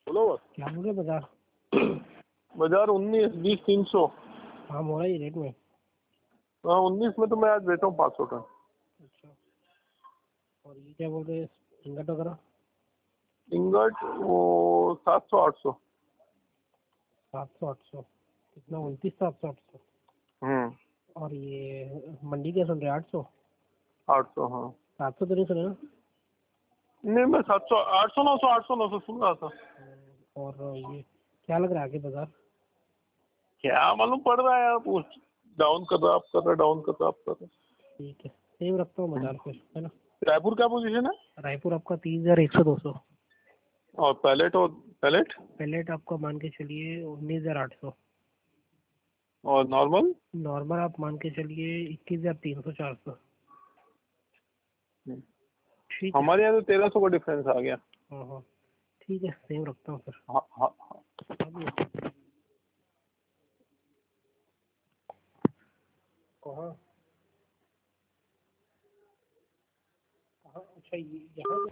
बोलो बस। क्या बोल रहे बाजार? बाजार 19, 20, 300। हाँ हो रहा है रेट में। हाँ 19 में तो मैं आज देता हूँ 500 टन। अच्छा, और ये क्या बोल रहे हैं इंगट वगैरह? इंगट वो 700, 800। 700 800 कितना? 29 700 800। और ये मंडी क्या सुन रहे हैं? 800? 800 हाँ। 700 तो नहीं सुने ना? नहीं मैं 700, 800, 900, 800, 900 सुन रहा था। और ये क्या लग रहा है आगे बाजार? क्या मालूम पड़ रहा है यार, कुछ डाउन कर रहा, आप कर रहा, डाउन कर रहा, आप कर रहा। ठीक है, सेम रखता हूँ बाजार फिर, है ना? रायपुर क्या पोजीशन है? रायपुर आपका 30,100 200। और पैलेट, और पैलेट पैलेट आपका मान के चलिए 19,800। और नॉर्मल? नॉर्मल आप मान के चलिए 21,300 400। ठीक है। हमारे यहाँ तो 1300 का डिफरेंस आ गया। हाँ हाँ, ठीक है, सेम रखता हूँ फिर। हाँ हाँ हाँ। कहाँ? कहाँ? अच्छा, ये यहाँ